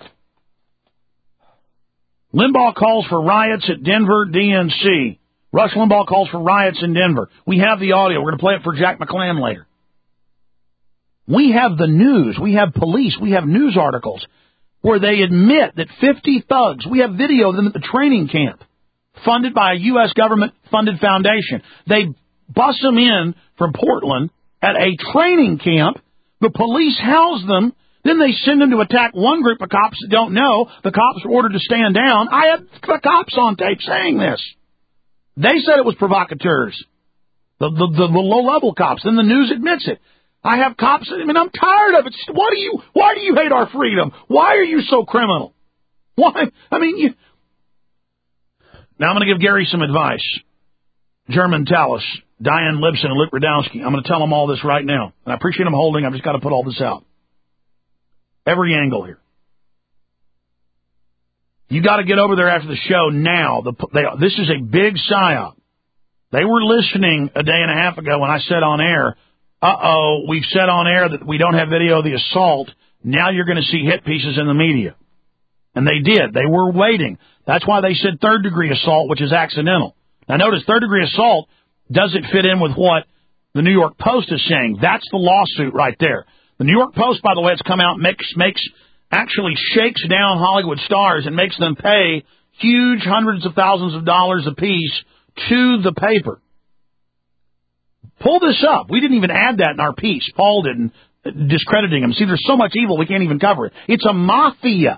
Limbaugh calls for riots at Denver D N C. Rush Limbaugh calls for riots in Denver. We have the audio. We're going to play it for Jack McClan later. We have the news. We have police. We have news articles where they admit that fifty thugs, we have video of them at the training camp, funded by a U S government-funded foundation. They bus them in from Portland at a training camp. The police house them. Then they send them to attack one group of cops that don't know. The cops are ordered to stand down. I had the cops on tape saying this. They said it was provocateurs, the, the, the, the low-level cops. Then the news admits it. I have cops, I mean, I'm tired of it. What do you, why do you hate our freedom? Why are you so criminal? Why? I mean, you. Now I'm going to give Gary some advice. German Tallis, Diane Libson, and Luke Radowski. I'm going to tell them all this right now. And I appreciate them holding. I've just got to put all this out. Every angle here. You got to get over there after the show now. The, they, this is a big psyop. They were listening a day and a half ago when I said on air, uh-oh, we've said on air that we don't have video of the assault. Now you're going to see hit pieces in the media. And they did. They were waiting. That's why they said third-degree assault, which is accidental. Now, notice third-degree assault doesn't fit in with what the New York Post is saying. That's the lawsuit right there. The New York Post, by the way, it's come out, makes, makes actually shakes down Hollywood stars and makes them pay huge hundreds of thousands of dollars apiece to the paper. Pull this up. We didn't even add that in our piece. Paul didn't, discrediting him. See, there's so much evil we can't even cover it. It's a mafia.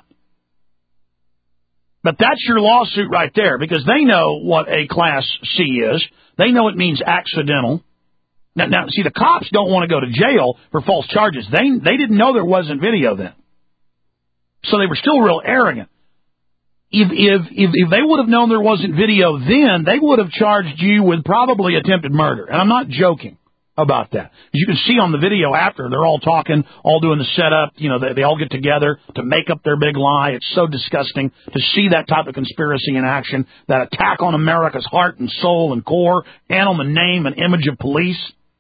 But that's your lawsuit right there, because they know what a Class C is. They know it means accidental. Now, now see, the cops don't want to go to jail for false charges. They they didn't know there wasn't video then. So they were still real arrogant. If, if, if, if they would have known there wasn't video then, they would have charged you with probably attempted murder. And I'm not joking about that. As you can see on the video after, they're all talking, all doing the setup. You know, they, they all get together to make up their big lie. It's so disgusting to see that type of conspiracy in action, that attack on America's heart and soul and core, and on the name and image of police.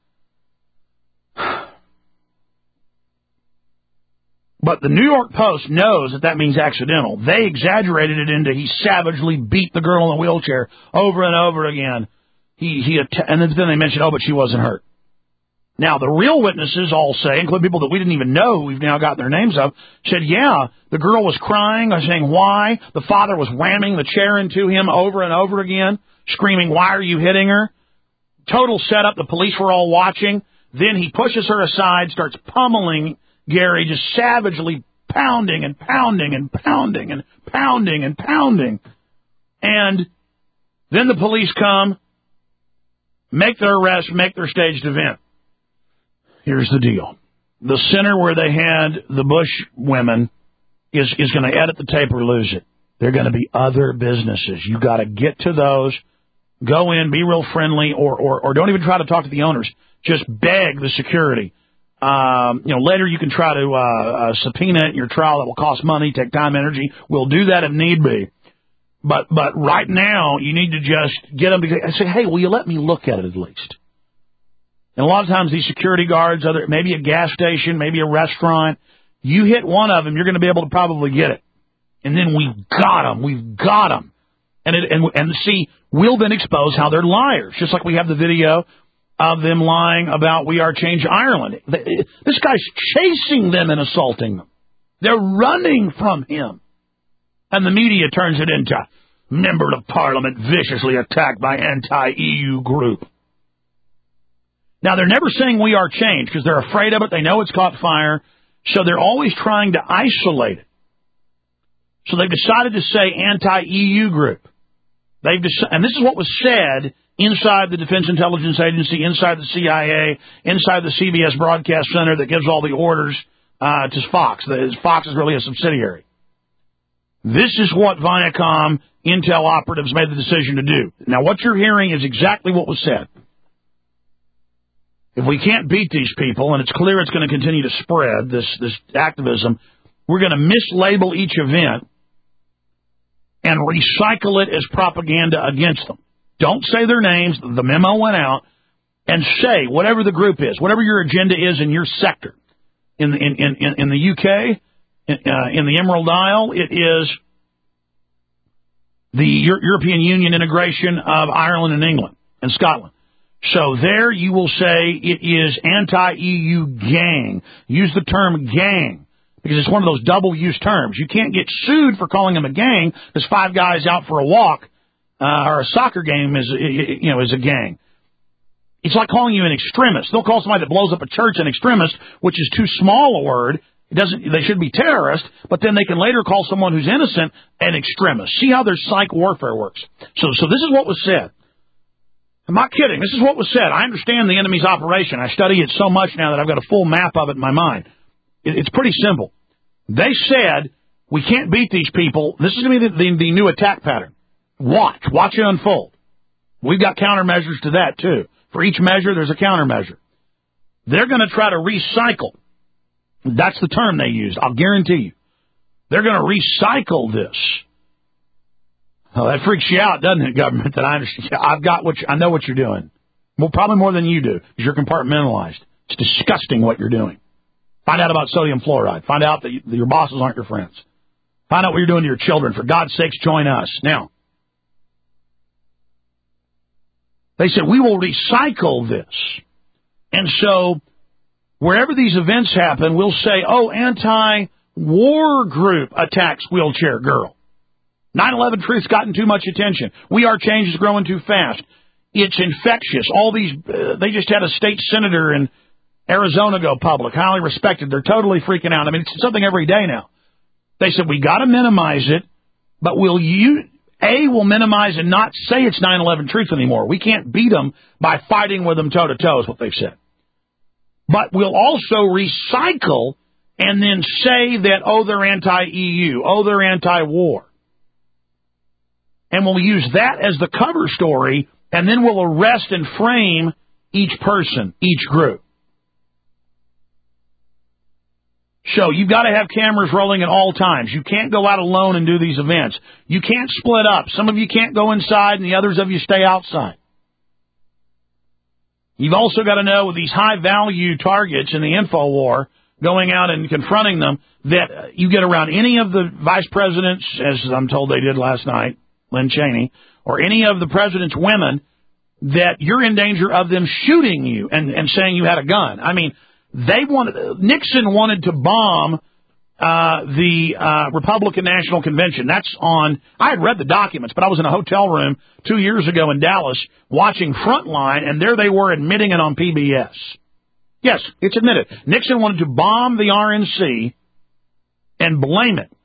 But the New York Post knows that that means accidental. They exaggerated it into he savagely beat the girl in the wheelchair over and over again. He he and then they mentioned, oh, but she wasn't hurt. Now, the real witnesses all say, including people that we didn't even know who we've now got their names of, said, yeah, the girl was crying, I was saying, why? The father was whamming the chair into him over and over again, screaming, why are you hitting her? Total setup. The police were all watching. Then he pushes her aside, starts pummeling Gary, just savagely pounding and pounding and pounding and pounding and pounding. And then the police come, make their arrest, make their staged event. Here's the deal. The center where they had the Bush women is, is going to edit the tape or lose it. There are going to be other businesses. You got to get to those, go in, be real friendly, or, or, or don't even try to talk to the owners. Just beg the security. Um, you know, later you can try to uh, uh, subpoena it in your trial. That will cost money, take time, energy. We'll do that if need be. But but right now, you need to just get them to say, hey, will you let me look at it at least? And a lot of times these security guards, other maybe a gas station, maybe a restaurant, you hit one of them, you're going to be able to probably get it. And then we've got them. We've got them. And, it, and, and see, we'll then expose how they're liars, just like we have the video of them lying about We Are Change Ireland. This guy's chasing them and assaulting them. They're running from him. And the media turns it into member of parliament viciously attacked by anti-E U group. Now, they're never saying We Are Change because they're afraid of it. They know it's caught fire. So they're always trying to isolate it. So they've decided to say anti-E U group. They've dec- and this is what was said inside the Defense Intelligence Agency, inside the C I A, inside the C B S Broadcast Center that gives all the orders uh, to Fox. The, Fox is really a subsidiary. This is what Viacom Intel operatives made the decision to do. Now, what you're hearing is exactly what was said. If we can't beat these people, and it's clear it's going to continue to spread, this, this activism, we're going to mislabel each event and recycle it as propaganda against them. Don't say their names. The memo went out. And say whatever the group is, whatever your agenda is in your sector. In the, in, in, in the U K, in, uh, in the Emerald Isle, it is the Euro- European Union integration of Ireland and England and Scotland. So there you will say it is anti-E U gang. Use the term gang because it's one of those double-use terms. You can't get sued for calling them a gang because five guys out for a walk uh, or a soccer game is, you know, is a gang. It's like calling you an extremist. They'll call somebody that blows up a church an extremist, which is too small a word. It doesn't. They should be terrorists, but then they can later call someone who's innocent an extremist. See how their psych warfare works. So, so this is what was said. I'm not kidding. This is what was said. I understand the enemy's operation. I study it so much now that I've got a full map of it in my mind. It, it's pretty simple. They said, we can't beat these people. This is going to be the, the, the new attack pattern. Watch. Watch it unfold. We've got countermeasures to that, too. For each measure, there's a countermeasure. They're going to try to recycle. That's the term they used. I'll guarantee you. They're going to recycle this. Oh, that freaks you out, doesn't it, government? That I understand. I've got what you, I know what you're doing. Well, probably more than you do, because you're compartmentalized. It's disgusting what you're doing. Find out about sodium fluoride. Find out that, you, that your bosses aren't your friends. Find out what you're doing to your children. For God's sakes, join us. Now, they said, we will recycle this. And so, wherever these events happen, we'll say, oh, anti-war group attacks wheelchair girl. nine eleven Truth's gotten too much attention. We Are Change is growing too fast. It's infectious. All these, uh, they just had a state senator in Arizona go public, highly respected. They're totally freaking out. I mean, it's something every day now. They said, we got to minimize it, but we'll use, A, we'll minimize and not say it's nine eleven Truth anymore. We can't beat them by fighting with them toe-to-toe is what they've said. But we'll also recycle and then say that, oh, they're anti-E U, oh, they're anti-war. And we'll use that as the cover story, and then we'll arrest and frame each person, each group. So you've got to have cameras rolling at all times. You can't go out alone and do these events. You can't split up. Some of you can't go inside, and the others of you stay outside. You've also got to know with these high-value targets in the info war, going out and confronting them, that you get around any of the vice presidents, as I'm told they did last night, Lynn Cheney, or any of the president's women, that you're in danger of them shooting you and, and saying you had a gun. I mean, they wanted, Nixon wanted to bomb uh, the uh, Republican National Convention. That's on, I had read the documents, but I was in a hotel room two years ago in Dallas watching Frontline, and there they were admitting it on P B S. Yes, it's admitted. Nixon wanted to bomb the R N C and blame it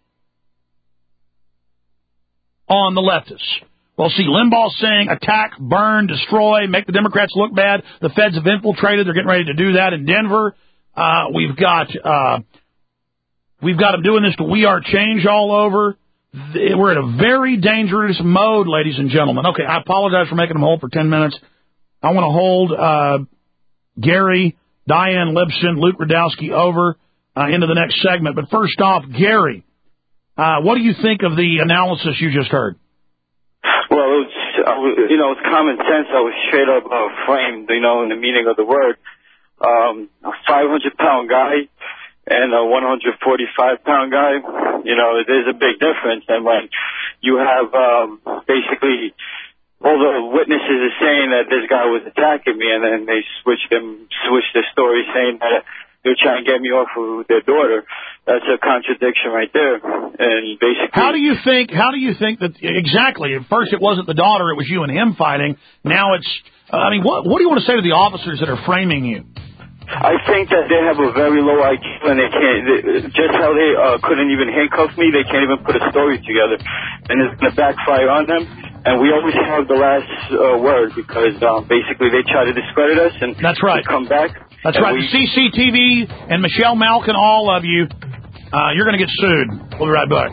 on the leftists. Well, see, Limbaugh's saying attack, burn, destroy, make the Democrats look bad. The feds have infiltrated. They're getting ready to do that in Denver. Uh, we've got uh, we've got them doing this to We Are Change all over. We're in a very dangerous mode, ladies and gentlemen. Okay, I apologize for making them hold for ten minutes. I want to hold uh, Gary Diane Libson, Luke Rudowski over uh, into the next segment. But first off, Gary, uh, what do you think of the analysis you just heard? Well, it was, I was, you know, it's common sense. I was straight up uh, framed, you know, in the meaning of the word. Um, a five hundred pound guy and a one hundred forty-five pound guy, you know, there's a big difference. And when you have um, basically all the witnesses are saying that this guy was attacking me, and then they switched them, switched the story saying that they're trying to get me off of their daughter. That's a contradiction right there. And basically, how do you think? How do you think that exactly? At first, it wasn't the daughter; it was you and him fighting. Now it's. Uh, I mean, what what do you want to say to the officers that are framing you? I think that they have a very low I Q, and they can't. They, just how they uh, couldn't even handcuff me, they can't even put a story together, and it's going to backfire on them. And we always have the last uh, word because um, basically they try to discredit us, and that's right. We come back. That's right. We, C C T V and Michelle Malkin, all of you, uh, you're going to get sued. We'll be right back.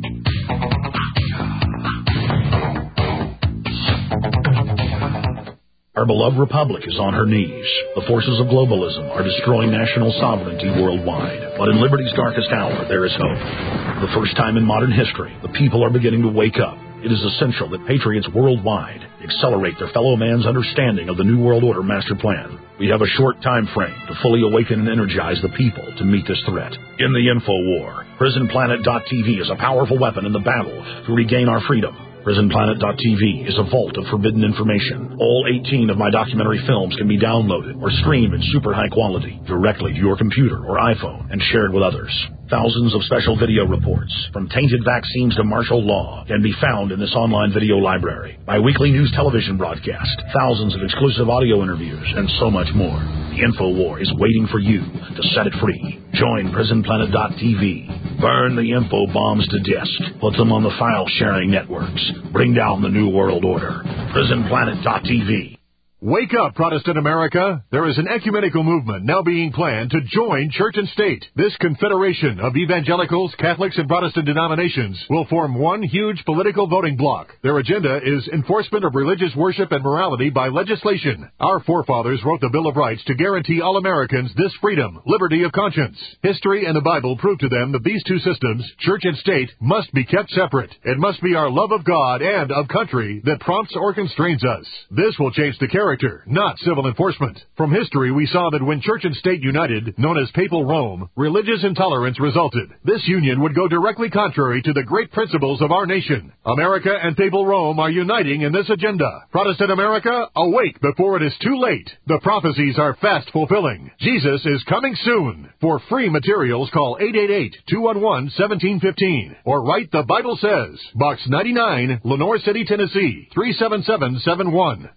Our beloved republic is on her knees. The forces of globalism are destroying national sovereignty worldwide. But in liberty's darkest hour, there is hope. For the first time in modern history, the people are beginning to wake up. It is essential that patriots worldwide accelerate their fellow man's understanding of the New World Order master plan. We have a short time frame to fully awaken and energize the people to meet this threat. In the info war, prison planet dot t v is a powerful weapon in the battle to regain our freedom. prison planet dot t v is a vault of forbidden information. All eighteen of my documentary films can be downloaded or streamed in super high quality directly to your computer or iPhone and shared with others. Thousands of special video reports, from tainted vaccines to martial law, can be found in this online video library. My weekly news television broadcast, thousands of exclusive audio interviews, and so much more. The InfoWar is waiting for you to set it free. Join prison planet dot t v. Burn the info bombs to disk. Put them on the file-sharing networks. Bring down the New World Order. prison planet dot t v. Wake up, Protestant America. There is an ecumenical movement now being planned to join church and state. This confederation of evangelicals, Catholics, and Protestant denominations will form one huge political voting bloc. Their agenda is enforcement of religious worship and morality by legislation. Our forefathers wrote the Bill of Rights to guarantee all Americans this freedom, liberty of conscience. History and the Bible prove to them that these two systems, church and state, must be kept separate. It must be our love of God and of country that prompts or constrains us. This will change the character Character, not civil enforcement. From history, we saw that when church and state united, known as Papal Rome, religious intolerance resulted. This union would go directly contrary to the great principles of our nation. America and Papal Rome are uniting in this agenda. Protestant America, awake before it is too late. The prophecies are fast fulfilling. Jesus is coming soon. For free materials, call eight eight eight, two one one, one seven one five or write The Bible Says, Box ninety-nine, Lenore City, Tennessee, three seven seven seven one.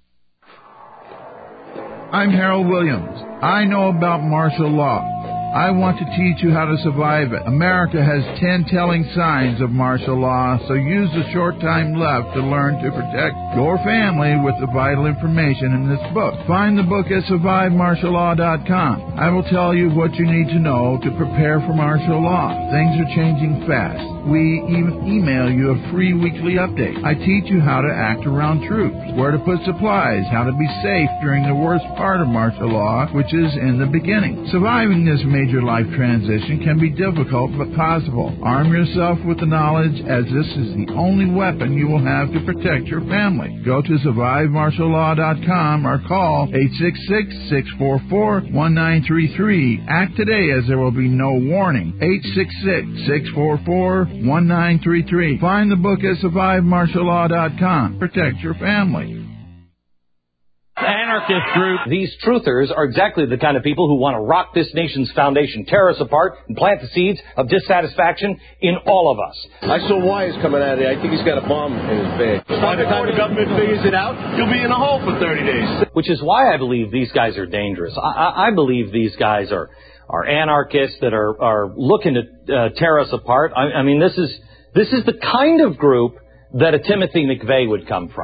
I'm Harold Williams. I know about martial law. I want to teach you how to survive it. America has ten telling signs of martial law, so use the short time left to learn to protect your family with the vital information in this book. Find the book at survive martial law dot com. I will tell you what you need to know to prepare for martial law. Things are changing fast. We even email you a free weekly update. I teach you how to act around troops, where to put supplies, how to be safe during the worst part of martial law, which is in the beginning. Surviving this major life transition can be difficult but possible. Arm yourself with the knowledge, as this is the only weapon you will have to protect your family. Go to survive martial law dot com or call eight six six, six four four, one nine three three. Act today, as there will be no warning. eight six six, six four four, one nine three three. Find the book at survive martial law dot com. Protect your family. Anarchist group. These truthers are exactly the kind of people who want to rock this nation's foundation, tear us apart, and plant the seeds of dissatisfaction in all of us. I saw Wise coming out of there. I think he's got a bomb in his bag. By the time the government figures it out, you'll be in a hole for thirty days. Which is why I believe these guys are dangerous. I, I, I believe these guys are, are anarchists that are, are looking to uh, tear us apart. I, I mean, this is, this is the kind of group that a Timothy McVeigh would come from.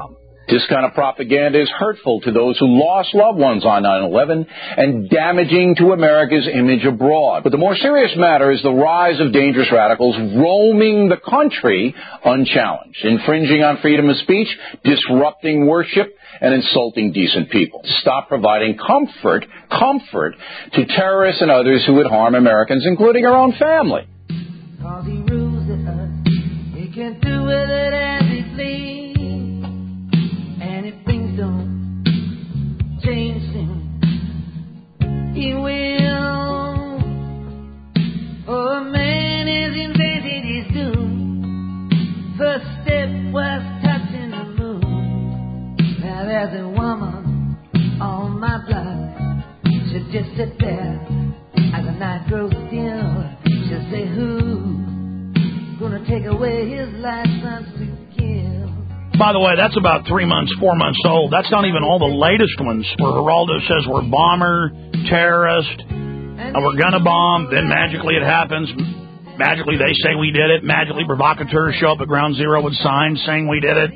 This kind of propaganda is hurtful to those who lost loved ones on nine eleven and damaging to America's image abroad. But the more serious matter is the rise of dangerous radicals roaming the country unchallenged, infringing on freedom of speech, disrupting worship, and insulting decent people. Stop providing comfort, comfort to terrorists and others who would harm Americans, including our own family. Cause he rules the earth, he can do with it as he please. And if things don't change soon, he will. Oh, a man is invented his doom. First step was touching the moon. Now there's a woman on my block. She'll just sit there as the night grows still. She'll say, who gonna take away his license to kill? By the way, that's about three months, four months old. That's not even all the latest ones where Geraldo says we're bomber, terrorist, and we're gonna bomb. Then magically it happens. Magically they say we did it. Magically provocateurs show up at Ground Zero with signs saying we did it.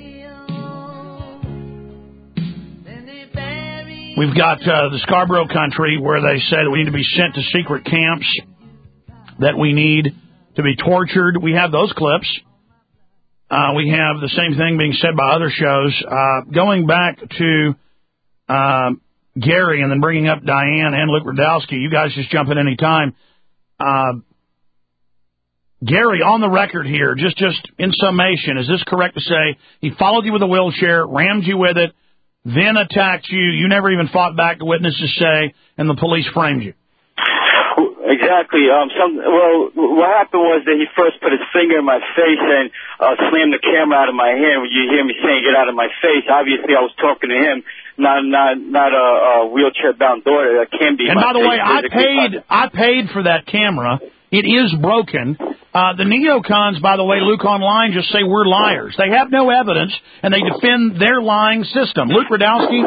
We've got uh, the Scarborough country where they say that we need to be sent to secret camps, that we need to be tortured. We have those clips. Uh, we have the same thing being said by other shows. Uh, going back to uh, Gary and then bringing up Diane and Luke Rudkowski, you guys just jump in any time. Uh, Gary, on the record here, just, just in summation, is this correct to say he followed you with a wheelchair, rammed you with it, then attacked you, you never even fought back, the witnesses say, and the police framed you? Exactly. Um, some, well, what happened was that he first put his finger in my face and uh, slammed the camera out of my hand. When you hear me saying "get out of my face," obviously I was talking to him, not not not a, a wheelchair-bound daughter that can be. And my by the way, I paid possible. I paid for that camera. It is broken. Uh, the neocons, by the way, Luke online just say we're liars. They have no evidence, and they defend their lying system. Luke Rudkowski?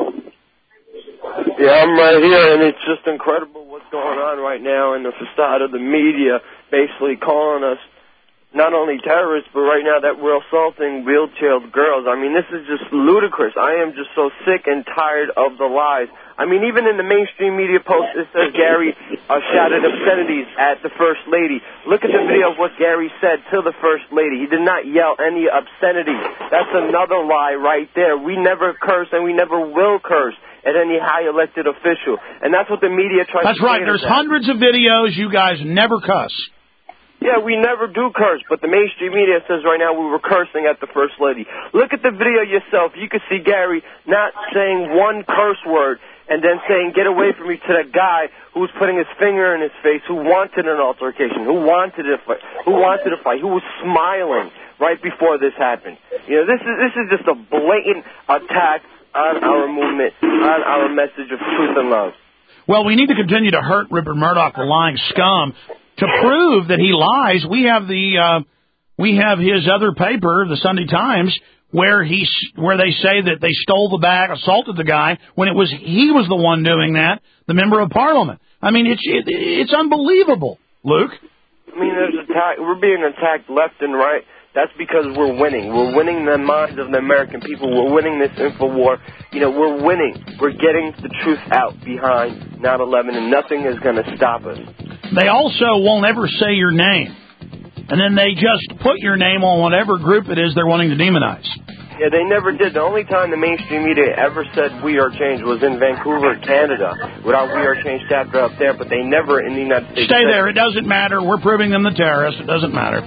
Yeah, I'm right here, and it's just incredible what's going on right now in the facade of the media, basically calling us not only terrorists, but right now that we're assaulting wheelchair girls. I mean, this is just ludicrous. I am just so sick and tired of the lies. I mean, even in the mainstream media post, it says Gary uh, shouted obscenities at the First Lady. Look at the video of what Gary said to the First Lady. He did not yell any obscenity. That's another lie right there. We never curse, and we never will curse at any high elected official. And that's what the media tries That's to say. That's right. There's that. hundreds of videos. You guys never cuss. Yeah, we never do curse, but the mainstream media says right now we were cursing at the First Lady. Look at the video yourself. You can see Gary not saying one curse word and then saying, get away from me, to that guy who was putting his finger in his face, who wanted an altercation, who wanted a fight, who wanted a fight, who was smiling right before this happened. You know, this is this is just a blatant attack on our movement, on our message of truth and love. Well, we need to continue to hurt Rupert Murdoch, the lying scum. To prove that he lies, we have the uh, we have his other paper, the Sunday Times, where he where they say that they stole the bag, assaulted the guy when it was he was the one doing that, the member of Parliament. I mean, it's it, it's unbelievable, Luke. I mean, there's attack. We're being attacked left and right. That's because we're winning. We're winning the minds of the American people. We're winning this info war. You know, we're winning. We're getting the truth out behind nine eleven, and nothing is going to stop us. They also won't ever say your name. And then they just put your name on whatever group it is they're wanting to demonize. Yeah, they never did. The only time the mainstream media ever said We Are Change was in Vancouver, Canada, with our We Are Change chapter up there, but they never in the United States. Stay there. It doesn't matter. We're proving them the terrorists. It doesn't matter.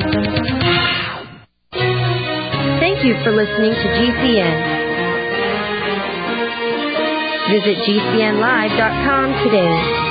Thank you for listening to G C N. Visit G C N live dot com today.